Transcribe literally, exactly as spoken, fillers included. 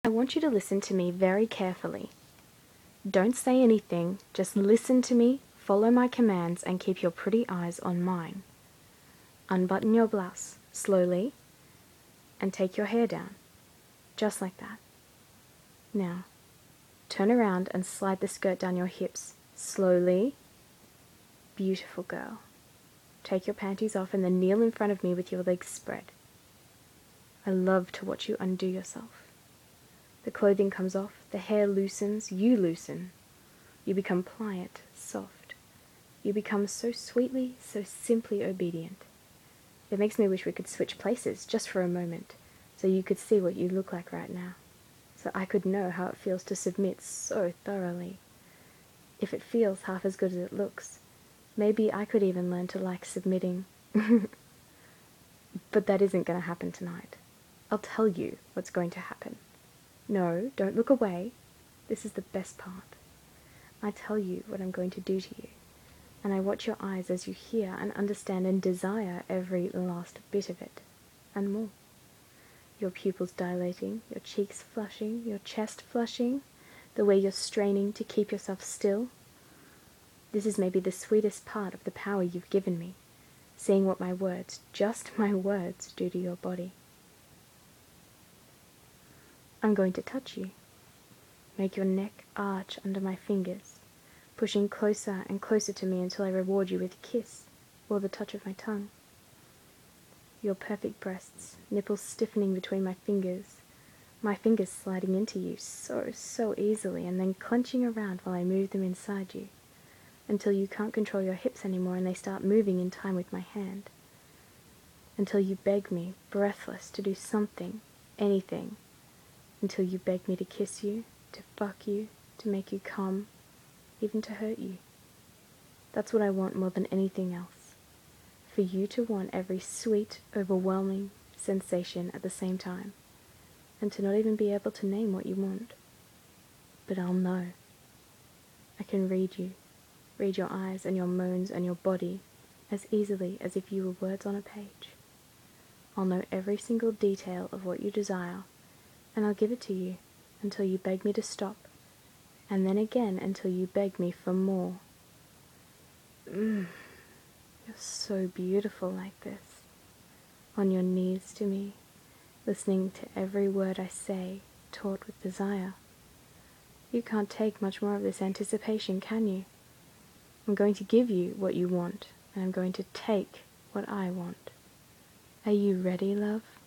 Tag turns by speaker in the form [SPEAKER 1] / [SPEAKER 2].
[SPEAKER 1] I want you to listen to me very carefully. Don't say anything, just listen to me, follow my commands, and keep your pretty eyes on mine. Unbutton your blouse, slowly, and take your hair down, just like that. Now, turn around and slide the skirt down your hips, slowly. Beautiful girl. Take your panties off and then kneel in front of me with your legs spread. I love to watch you undo yourself. The clothing comes off, the hair loosens, you loosen. You become pliant, soft. You become so sweetly, so simply obedient. It makes me wish we could switch places just for a moment, so you could see what you look like right now, so I could know how it feels to submit so thoroughly. If it feels half as good as it looks, maybe I could even learn to like submitting. But that isn't going to happen tonight. I'll tell you what's going to happen. No, don't look away. This is the best part. I tell you what I'm going to do to you, and I watch your eyes as you hear and understand and desire every last bit of it, and more. Your pupils dilating, your cheeks flushing, your chest flushing, the way you're straining to keep yourself still. This is maybe the sweetest part of the power you've given me, seeing what my words, just my words, do to your body. I'm going to touch you. Make your neck arch under my fingers, pushing closer and closer to me until I reward you with a kiss or the touch of my tongue. Your perfect breasts, nipples stiffening between my fingers, my fingers sliding into you so, so easily and then clenching around while I move them inside you, until you can't control your hips anymore and they start moving in time with my hand. Until you beg me, breathless, to do something, anything. Until you beg me to kiss you, to fuck you, to make you come, even to hurt you. That's what I want more than anything else. For you to want every sweet, overwhelming sensation at the same time, and to not even be able to name what you want. But I'll know. I can read you, read your eyes and your moans and your body as easily as if you were words on a page. I'll know every single detail of what you desire, and I'll give it to you until you beg me to stop, and then again until you beg me for more. Mm, you're so beautiful like this, on your knees to me, listening to every word I say, taught with desire. You can't take much more of this anticipation, can you? I'm going to give you what you want, and I'm going to take what I want. Are you ready, love?